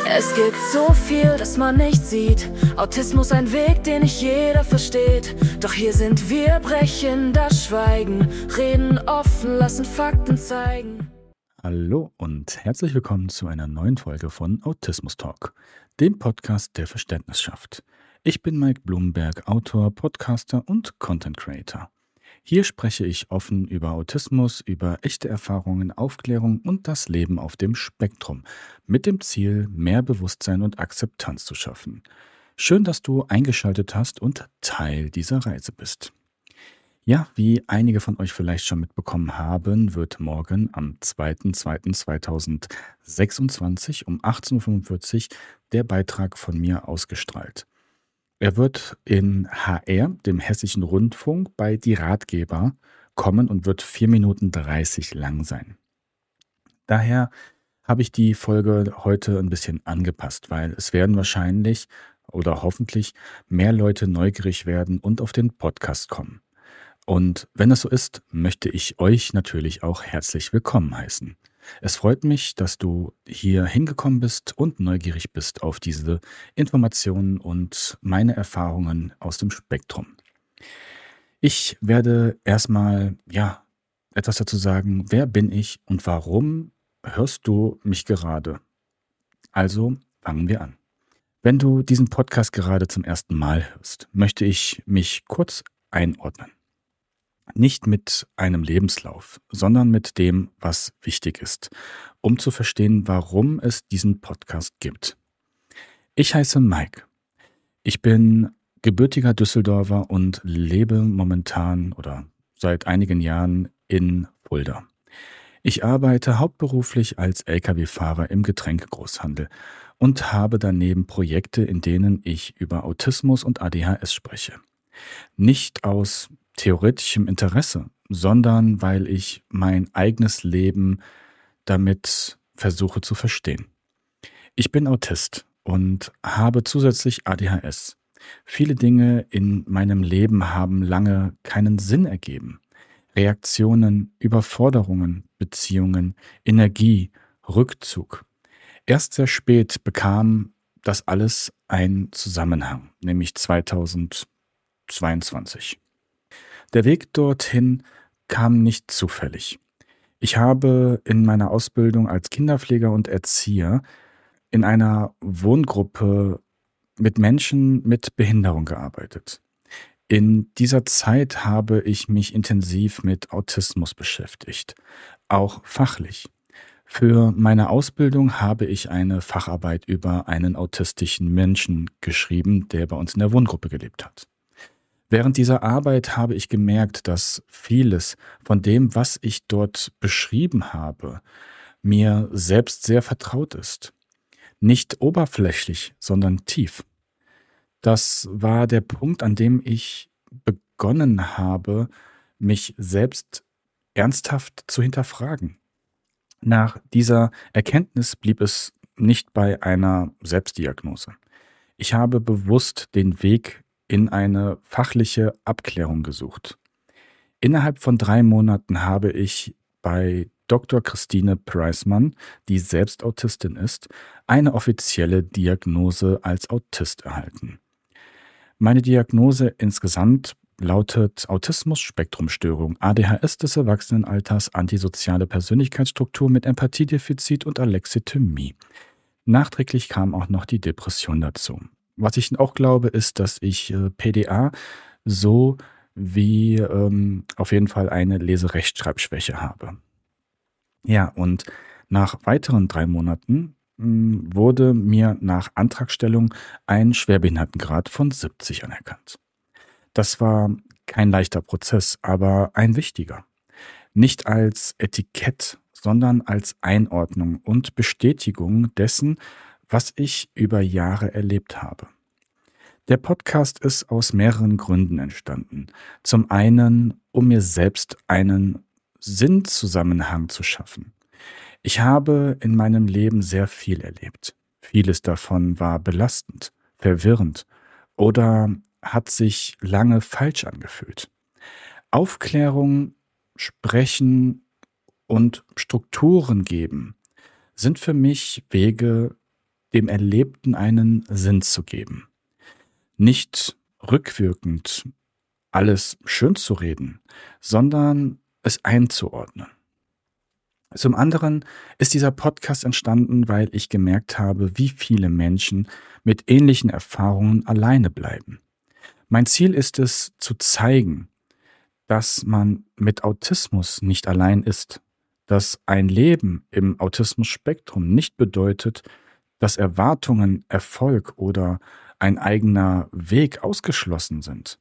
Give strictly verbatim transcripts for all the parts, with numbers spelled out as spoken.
Es gibt so viel, das man nicht sieht. Autismus ein Weg, den nicht jeder versteht. Doch hier sind wir, brechen das Schweigen, reden offen, lassen Fakten zeigen. Hallo und herzlich willkommen zu einer neuen Folge von Autismus Talk, dem Podcast, der Verständnis schafft. Ich bin Mike Blumenberg, Autor, Podcaster und Content Creator. Hier spreche ich offen über Autismus, über echte Erfahrungen, Aufklärung und das Leben auf dem Spektrum, mit dem Ziel, mehr Bewusstsein und Akzeptanz zu schaffen. Schön, dass du eingeschaltet hast und Teil dieser Reise bist. Ja, wie einige von euch vielleicht schon mitbekommen haben, wird morgen am zweiter zweiter zweitausendsechsundzwanzig um achtzehn Uhr fünfundvierzig der Beitrag von mir ausgestrahlt. Er wird in H R, dem Hessischen Rundfunk, bei Die Ratgeber kommen und wird vier Minuten dreißig lang sein. Daher habe ich die Folge heute ein bisschen angepasst, weil es werden wahrscheinlich oder hoffentlich mehr Leute neugierig werden und auf den Podcast kommen. Und wenn das so ist, möchte ich euch natürlich auch herzlich willkommen heißen. Es freut mich, dass du hier hingekommen bist und neugierig bist auf diese Informationen und meine Erfahrungen aus dem Spektrum. Ich werde erstmal, ja, etwas dazu sagen, wer bin ich und warum hörst du mich gerade? Also fangen wir an. Wenn du diesen Podcast gerade zum ersten Mal hörst, möchte ich mich kurz einordnen. Nicht mit einem Lebenslauf, sondern mit dem, was wichtig ist, um zu verstehen, warum es diesen Podcast gibt. Ich heiße Mike. Ich bin gebürtiger Düsseldorfer und lebe momentan oder seit einigen Jahren in Fulda. Ich arbeite hauptberuflich als L K W-Fahrer im Getränkegroßhandel und habe daneben Projekte, in denen ich über Autismus und A D H S spreche. Nicht aus theoretischem Interesse, sondern weil ich mein eigenes Leben damit versuche zu verstehen. Ich bin Autist und habe zusätzlich A D H S. Viele Dinge in meinem Leben haben lange keinen Sinn ergeben. Reaktionen, Überforderungen, Beziehungen, Energie, Rückzug. Erst sehr spät bekam das alles einen Zusammenhang, nämlich zweitausendzweiundzwanzig. Der Weg dorthin kam nicht zufällig. Ich habe in meiner Ausbildung als Kinderpfleger und Erzieher in einer Wohngruppe mit Menschen mit Behinderung gearbeitet. In dieser Zeit habe ich mich intensiv mit Autismus beschäftigt, auch fachlich. Für meine Ausbildung habe ich eine Facharbeit über einen autistischen Menschen geschrieben, der bei uns in der Wohngruppe gelebt hat. Während dieser Arbeit habe ich gemerkt, dass vieles von dem, was ich dort beschrieben habe, mir selbst sehr vertraut ist. Nicht oberflächlich, sondern tief. Das war der Punkt, an dem ich begonnen habe, mich selbst ernsthaft zu hinterfragen. Nach dieser Erkenntnis blieb es nicht bei einer Selbstdiagnose. Ich habe bewusst den Weg in eine fachliche Abklärung gesucht. Innerhalb von drei Monaten habe ich bei Doktor Christine Preismann, die selbst Autistin ist, eine offizielle Diagnose als Autist erhalten. Meine Diagnose insgesamt lautet Autismus-Spektrumstörung, A D H S des Erwachsenenalters, antisoziale Persönlichkeitsstruktur mit Empathiedefizit und Alexithymie. Nachträglich kam auch noch die Depression dazu. Was ich auch glaube, ist, dass ich äh, P D A so wie ähm, auf jeden Fall eine Leserechtschreibschwäche habe. Ja, und nach weiteren drei Monaten mh, wurde mir nach Antragstellung ein Schwerbehindertengrad von siebzig anerkannt. Das war kein leichter Prozess, aber ein wichtiger. Nicht als Etikett, sondern als Einordnung und Bestätigung dessen, was ich über Jahre erlebt habe. Der Podcast ist aus mehreren Gründen entstanden. Zum einen, um mir selbst einen Sinnzusammenhang zu schaffen. Ich habe in meinem Leben sehr viel erlebt. Vieles davon war belastend, verwirrend oder hat sich lange falsch angefühlt. Aufklärung, Sprechen und Strukturen geben sind für mich Wege, dem Erlebten einen Sinn zu geben. Nicht rückwirkend alles schön zu reden, sondern es einzuordnen. Zum anderen ist dieser Podcast entstanden, weil ich gemerkt habe, wie viele Menschen mit ähnlichen Erfahrungen alleine bleiben. Mein Ziel ist es, zu zeigen, dass man mit Autismus nicht allein ist, dass ein Leben im Autismus-Spektrum nicht bedeutet, dass Erwartungen, Erfolg oder ein eigener Weg ausgeschlossen sind.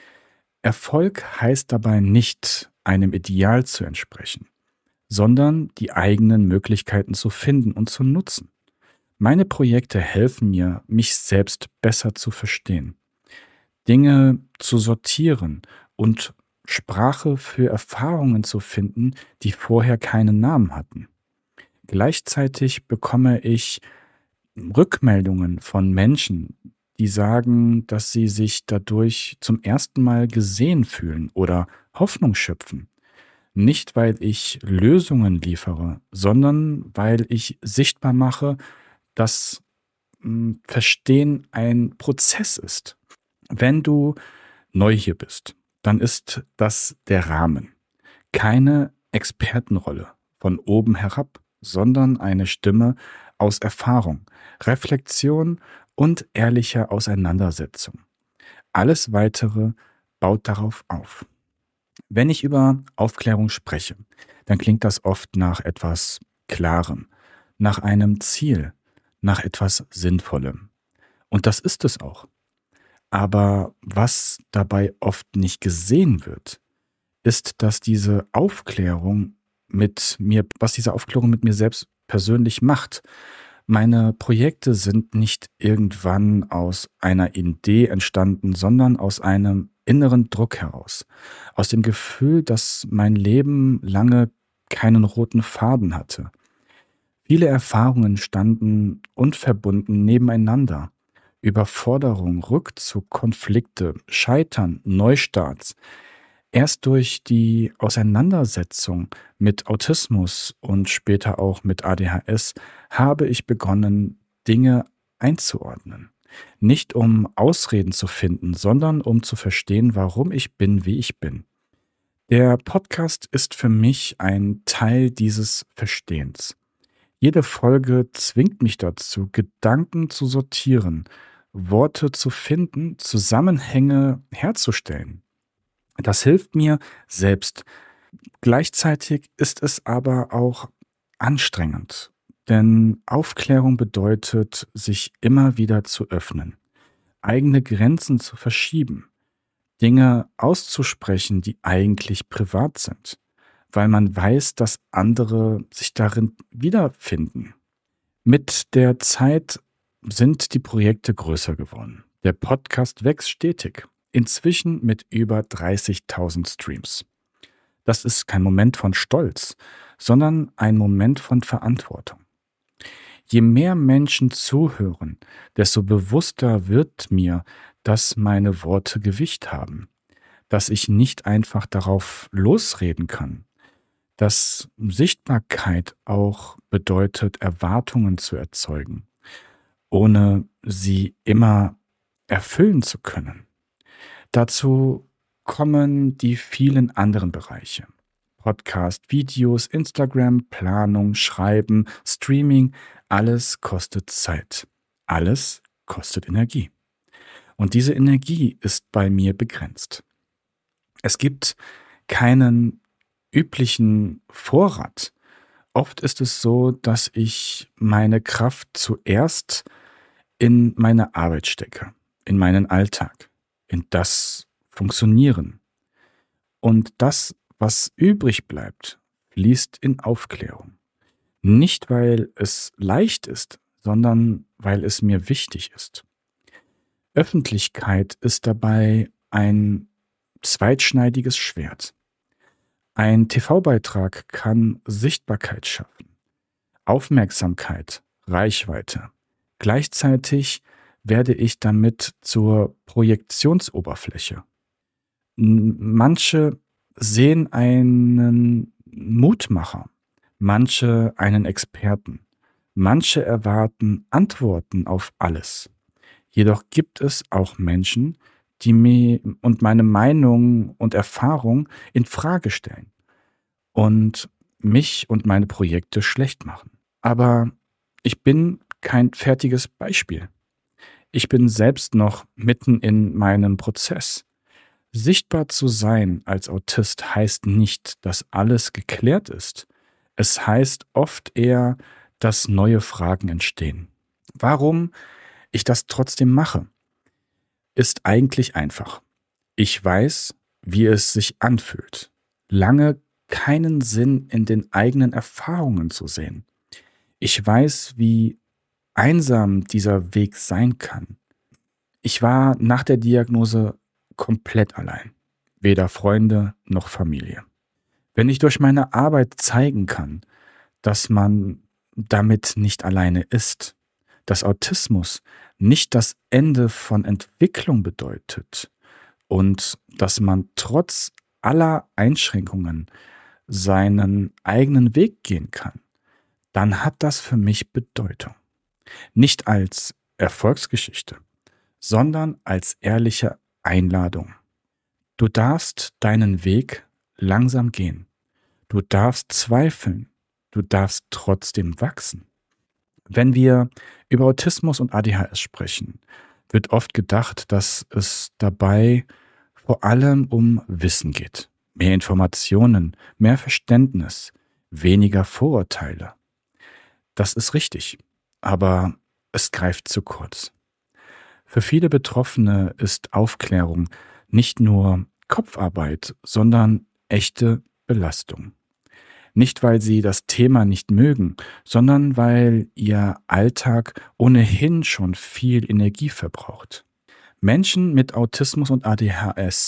Erfolg heißt dabei nicht, einem Ideal zu entsprechen, sondern die eigenen Möglichkeiten zu finden und zu nutzen. Meine Projekte helfen mir, mich selbst besser zu verstehen, Dinge zu sortieren und Sprache für Erfahrungen zu finden, die vorher keinen Namen hatten. Gleichzeitig bekomme ich Rückmeldungen von Menschen, die sagen, dass sie sich dadurch zum ersten Mal gesehen fühlen oder Hoffnung schöpfen. Nicht, weil ich Lösungen liefere, sondern weil ich sichtbar mache, dass mh, Verstehen ein Prozess ist. Wenn du neu hier bist, dann ist das der Rahmen. Keine Expertenrolle von oben herab, sondern eine Stimme aus Erfahrung, Reflexion und ehrlicher Auseinandersetzung. Alles Weitere baut darauf auf. Wenn ich über Aufklärung spreche, dann klingt das oft nach etwas Klarem, nach einem Ziel, nach etwas Sinnvollem. Und das ist es auch. Aber was dabei oft nicht gesehen wird, ist, dass diese Aufklärung mit mir, was diese Aufklärung mit mir selbst persönlich macht. Meine Projekte sind nicht irgendwann aus einer Idee entstanden, sondern aus einem inneren Druck heraus. Aus dem Gefühl, dass mein Leben lange keinen roten Faden hatte. Viele Erfahrungen standen unverbunden nebeneinander. Überforderung, Rückzug, Konflikte, Scheitern, Neustarts. Erst durch die Auseinandersetzung mit Autismus und später auch mit A D H S habe ich begonnen, Dinge einzuordnen. Nicht um Ausreden zu finden, sondern um zu verstehen, warum ich bin, wie ich bin. Der Podcast ist für mich ein Teil dieses Verstehens. Jede Folge zwingt mich dazu, Gedanken zu sortieren, Worte zu finden, Zusammenhänge herzustellen. Das hilft mir selbst. Gleichzeitig ist es aber auch anstrengend, denn Aufklärung bedeutet, sich immer wieder zu öffnen, eigene Grenzen zu verschieben, Dinge auszusprechen, die eigentlich privat sind, weil man weiß, dass andere sich darin wiederfinden. Mit der Zeit sind die Projekte größer geworden. Der Podcast wächst stetig. Inzwischen mit über dreißigtausend Streams. Das ist kein Moment von Stolz, sondern ein Moment von Verantwortung. Je mehr Menschen zuhören, desto bewusster wird mir, dass meine Worte Gewicht haben, dass ich nicht einfach darauf losreden kann, dass Sichtbarkeit auch bedeutet, Erwartungen zu erzeugen, ohne sie immer erfüllen zu können. Dazu kommen die vielen anderen Bereiche. Podcast, Videos, Instagram, Planung, Schreiben, Streaming, alles kostet Zeit. Alles kostet Energie. Und diese Energie ist bei mir begrenzt. Es gibt keinen üblichen Vorrat. Oft ist es so, dass ich meine Kraft zuerst in meine Arbeit stecke, in meinen Alltag, in das Funktionieren. Und das, was übrig bleibt, fließt in Aufklärung. Nicht, weil es leicht ist, sondern weil es mir wichtig ist. Öffentlichkeit ist dabei ein zweitschneidiges Schwert. Ein T V-Beitrag kann Sichtbarkeit schaffen, Aufmerksamkeit, Reichweite. Gleichzeitig werde ich damit zur Projektionsoberfläche. Manche sehen einen Mutmacher, manche einen Experten, Manche erwarten Antworten auf alles. Jedoch gibt es auch Menschen, die mir und meine Meinung und Erfahrung in Frage stellen und mich und meine Projekte schlecht machen. Aber ich bin kein fertiges Beispiel. Ich bin selbst noch mitten in meinem Prozess. Sichtbar zu sein als Autist heißt nicht, dass alles geklärt ist. Es heißt oft eher, dass neue Fragen entstehen. Warum ich das trotzdem mache, ist eigentlich einfach. Ich weiß, wie es sich anfühlt, lange keinen Sinn in den eigenen Erfahrungen zu sehen. Ich weiß, wie einsam dieser Weg sein kann. Ich war nach der Diagnose komplett allein. Weder Freunde noch Familie. Wenn ich durch meine Arbeit zeigen kann, dass man damit nicht alleine ist, dass Autismus nicht das Ende von Entwicklung bedeutet und dass man trotz aller Einschränkungen seinen eigenen Weg gehen kann, dann hat das für mich Bedeutung. Nicht als Erfolgsgeschichte, sondern als ehrliche Einladung. Du darfst deinen Weg langsam gehen. Du darfst zweifeln. Du darfst trotzdem wachsen. Wenn wir über Autismus und A D H S sprechen, wird oft gedacht, dass es dabei vor allem um Wissen geht. Mehr Informationen, mehr Verständnis, weniger Vorurteile. Das ist richtig, aber es greift zu kurz. Für viele Betroffene ist Aufklärung nicht nur Kopfarbeit, sondern echte Belastung. Nicht, weil sie das Thema nicht mögen, sondern weil ihr Alltag ohnehin schon viel Energie verbraucht. Menschen mit Autismus und A D H S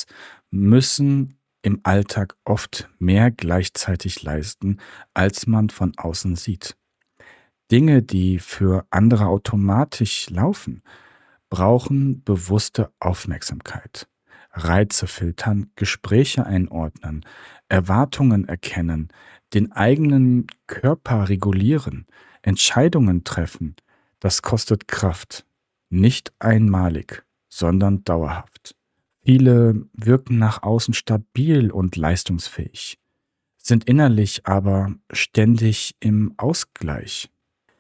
müssen im Alltag oft mehr gleichzeitig leisten, als man von außen sieht. Dinge, die für andere automatisch laufen, brauchen bewusste Aufmerksamkeit. Reize filtern, Gespräche einordnen, Erwartungen erkennen, den eigenen Körper regulieren, Entscheidungen treffen, das kostet Kraft. Nicht einmalig, sondern dauerhaft. Viele wirken nach außen stabil und leistungsfähig, sind innerlich aber ständig im Ausgleich.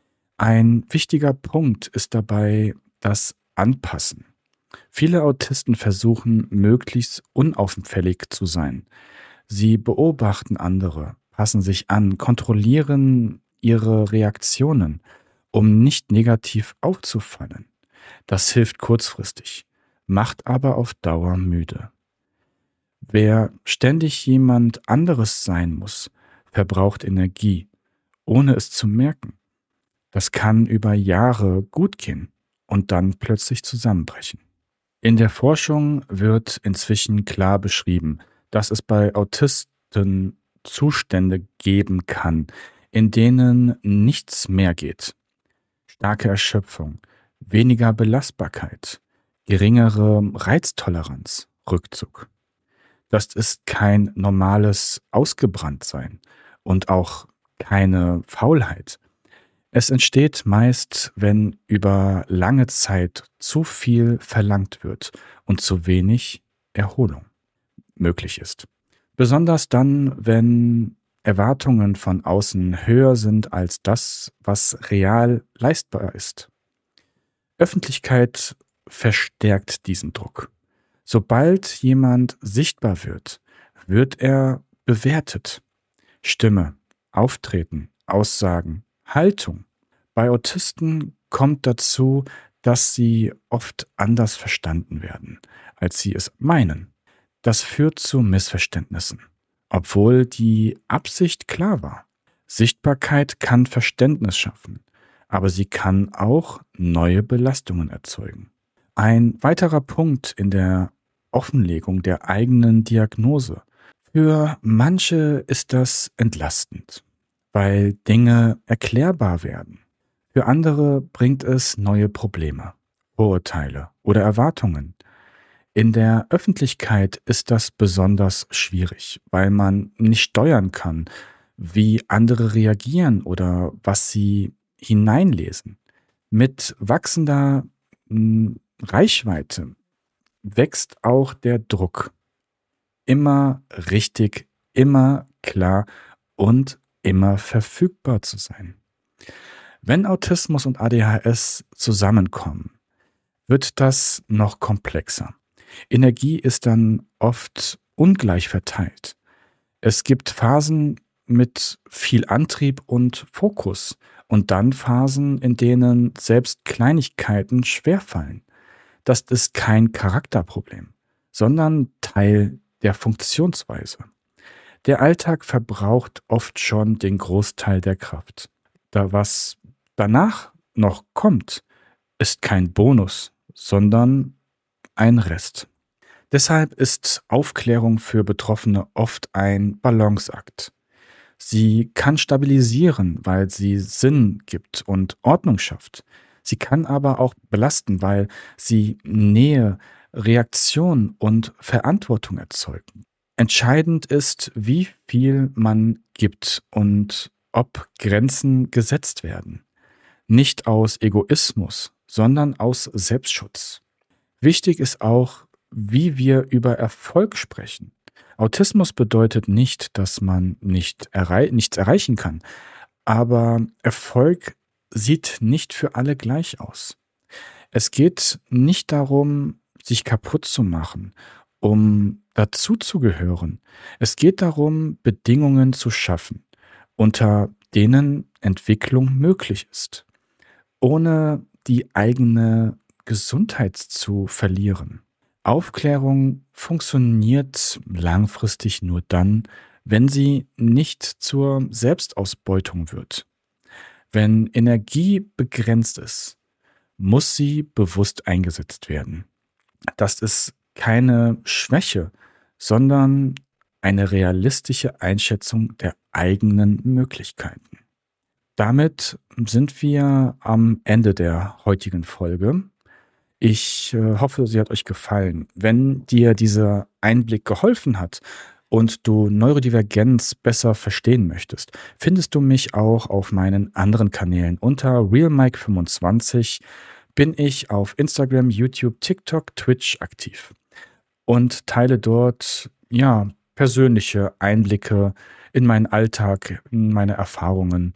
Ein wichtiger Punkt ist dabei das Anpassen. Viele Autisten versuchen, möglichst unauffällig zu sein. Sie beobachten andere, passen sich an, kontrollieren ihre Reaktionen, um nicht negativ aufzufallen. Das hilft kurzfristig, macht aber auf Dauer müde. Wer ständig jemand anderes sein muss, verbraucht Energie, ohne es zu merken. Das kann über Jahre gut gehen und dann plötzlich zusammenbrechen. In der Forschung wird inzwischen klar beschrieben, dass es bei Autisten Zustände geben kann, in denen nichts mehr geht. Starke Erschöpfung, weniger Belastbarkeit, geringere Reiztoleranz, Rückzug. Das ist kein normales Ausgebranntsein und auch keine Faulheit. Es entsteht meist, wenn über lange Zeit zu viel verlangt wird und zu wenig Erholung möglich ist. Besonders dann, wenn Erwartungen von außen höher sind als das, was real leistbar ist. Öffentlichkeit verstärkt diesen Druck. Sobald jemand sichtbar wird, wird er bewertet. Stimme, Auftreten, Aussagen, Haltung. Bei Autisten kommt dazu, dass sie oft anders verstanden werden, als sie es meinen. Das führt zu Missverständnissen, obwohl die Absicht klar war. Sichtbarkeit kann Verständnis schaffen, aber sie kann auch neue Belastungen erzeugen. Ein weiterer Punkt in der Offenlegung der eigenen Diagnose. Für manche ist das entlastend, weil Dinge erklärbar werden. Für andere bringt es neue Probleme, Vorurteile oder Erwartungen. In der Öffentlichkeit ist das besonders schwierig, weil man nicht steuern kann, wie andere reagieren oder was sie hineinlesen. Mit wachsender mh, Reichweite wächst auch der Druck. Immer richtig, immer klar und immer verfügbar zu sein. Wenn Autismus und A D H S zusammenkommen, wird das noch komplexer. Energie ist dann oft ungleich verteilt. Es gibt Phasen mit viel Antrieb und Fokus und dann Phasen, in denen selbst Kleinigkeiten schwerfallen. Das ist kein Charakterproblem, sondern Teil der Funktionsweise. Der Alltag verbraucht oft schon den Großteil der Kraft. Da was danach noch kommt, ist kein Bonus, sondern ein Rest. Deshalb ist Aufklärung für Betroffene oft ein Balanceakt. Sie kann stabilisieren, weil sie Sinn gibt und Ordnung schafft. Sie kann aber auch belasten, weil sie Nähe, Reaktion und Verantwortung erzeugt. Entscheidend ist, wie viel man gibt und ob Grenzen gesetzt werden. Nicht aus Egoismus, sondern aus Selbstschutz. Wichtig ist auch, wie wir über Erfolg sprechen. Autismus bedeutet nicht, dass man nicht errei- nichts erreichen kann, aber Erfolg sieht nicht für alle gleich aus. Es geht nicht darum, sich kaputt zu machen, um dazuzugehören. Es geht darum, Bedingungen zu schaffen, unter denen Entwicklung möglich ist, ohne die eigene Gesundheit zu verlieren. Aufklärung funktioniert langfristig nur dann, wenn sie nicht zur Selbstausbeutung wird. Wenn Energie begrenzt ist, muss sie bewusst eingesetzt werden. Das ist keine Schwäche, sondern eine realistische Einschätzung der eigenen Möglichkeiten. Damit sind wir am Ende der heutigen Folge. Ich äh, hoffe, sie hat euch gefallen. Wenn dir dieser Einblick geholfen hat und du Neurodivergenz besser verstehen möchtest, findest du mich auch auf meinen anderen Kanälen. Unter RealMike fünfundzwanzig bin ich auf Instagram, YouTube, TikTok, Twitch aktiv und teile dort ja persönliche Einblicke in meinen Alltag, in meine Erfahrungen.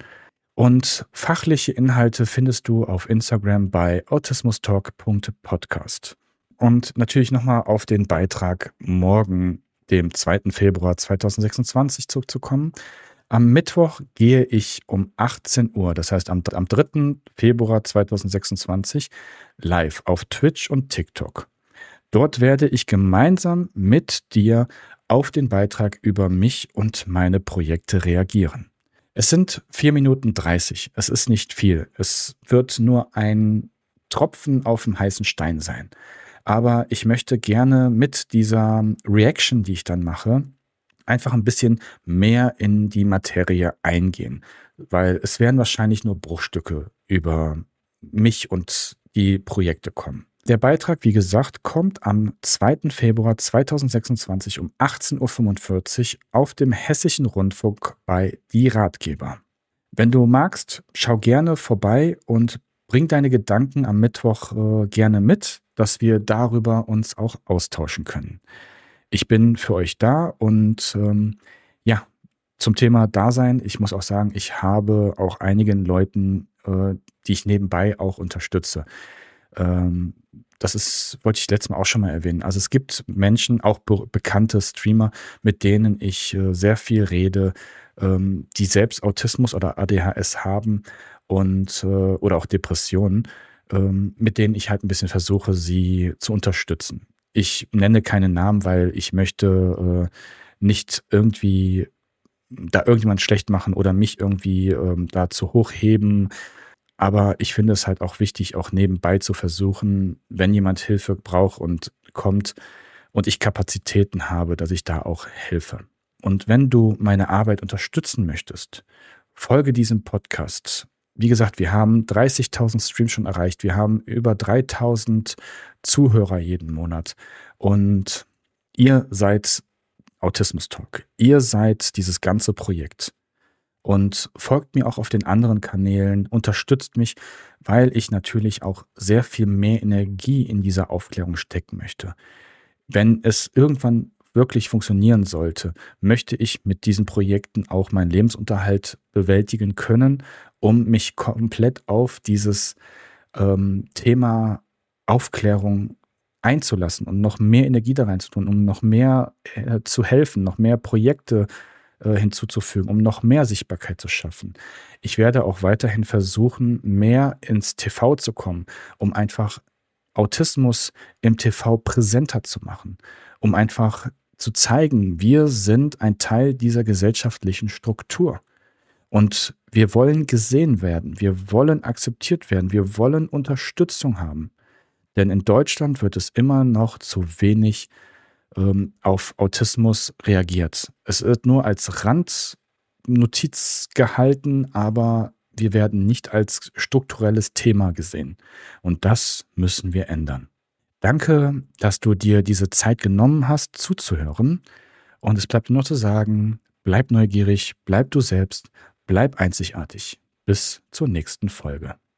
Und fachliche Inhalte findest du auf Instagram bei autismustalk punkt podcast. Und natürlich nochmal auf den Beitrag morgen, dem zweiten Februar zweitausendsechsundzwanzig, zurückzukommen. Am Mittwoch gehe ich um achtzehn Uhr, das heißt am, am dritten Februar zweitausendsechsundzwanzig, live auf Twitch und TikTok. Dort werde ich gemeinsam mit dir auf den Beitrag über mich und meine Projekte reagieren. Es sind vier Minuten dreißig. Es ist nicht viel. Es wird nur ein Tropfen auf dem heißen Stein sein. Aber ich möchte gerne mit dieser Reaction, die ich dann mache, einfach ein bisschen mehr in die Materie eingehen. Weil es werden wahrscheinlich nur Bruchstücke über mich und die Projekte kommen. Der Beitrag, wie gesagt, kommt am zweiten Februar zweitausendsechsundzwanzig um achtzehn Uhr fünfundvierzig auf dem Hessischen Rundfunk bei Die Ratgeber. Wenn du magst, schau gerne vorbei und bring deine Gedanken am Mittwoch äh, gerne mit, dass wir darüber uns auch austauschen können. Ich bin für euch da und ähm, ja, zum Thema Dasein, ich muss auch sagen, ich habe auch einigen Leuten, äh, die ich nebenbei auch unterstütze. Ähm, das ist, wollte ich letztes Mal auch schon mal erwähnen. Also es gibt Menschen, auch be- bekannte Streamer, mit denen ich äh, sehr viel rede, ähm, die selbst Autismus oder A D H S haben und äh, oder auch Depressionen, ähm, mit denen ich halt ein bisschen versuche, sie zu unterstützen. Ich nenne keine Namen, weil ich möchte äh, nicht irgendwie da irgendjemand schlecht machen oder mich irgendwie ähm, da zu hoch heben. Aber ich finde es halt auch wichtig, auch nebenbei zu versuchen, wenn jemand Hilfe braucht und kommt und ich Kapazitäten habe, dass ich da auch helfe. Und wenn du meine Arbeit unterstützen möchtest, folge diesem Podcast. Wie gesagt, wir haben dreißigtausend Streams schon erreicht. Wir haben über dreitausend Zuhörer jeden Monat. Und ihr seid Autismus Talk. Ihr seid dieses ganze Projekt. und folgt mir auch auf den anderen Kanälen, unterstützt mich, weil ich natürlich auch sehr viel mehr Energie in diese Aufklärung stecken möchte. Wenn es irgendwann wirklich funktionieren sollte, möchte ich mit diesen Projekten auch meinen Lebensunterhalt bewältigen können, um mich komplett auf dieses ähm, Thema Aufklärung einzulassen und noch mehr Energie da reinzutun, um noch mehr äh, zu helfen, noch mehr Projekte äh, hinzuzufügen, um noch mehr Sichtbarkeit zu schaffen. Ich werde auch weiterhin versuchen, mehr ins T V zu kommen, um einfach Autismus im T V präsenter zu machen, um einfach zu zeigen, wir sind ein Teil dieser gesellschaftlichen Struktur. Und wir wollen gesehen werden, wir wollen akzeptiert werden, wir wollen Unterstützung haben. Denn in Deutschland wird es immer noch zu wenig ähm, auf Autismus reagiert. Es wird nur als Randnotiz gehalten, aber wir werden nicht als strukturelles Thema gesehen. Und das müssen wir ändern. Danke, dass du dir diese Zeit genommen hast, zuzuhören. Und es bleibt nur noch zu sagen, bleib neugierig, bleib du selbst, bleib einzigartig. Bis zur nächsten Folge.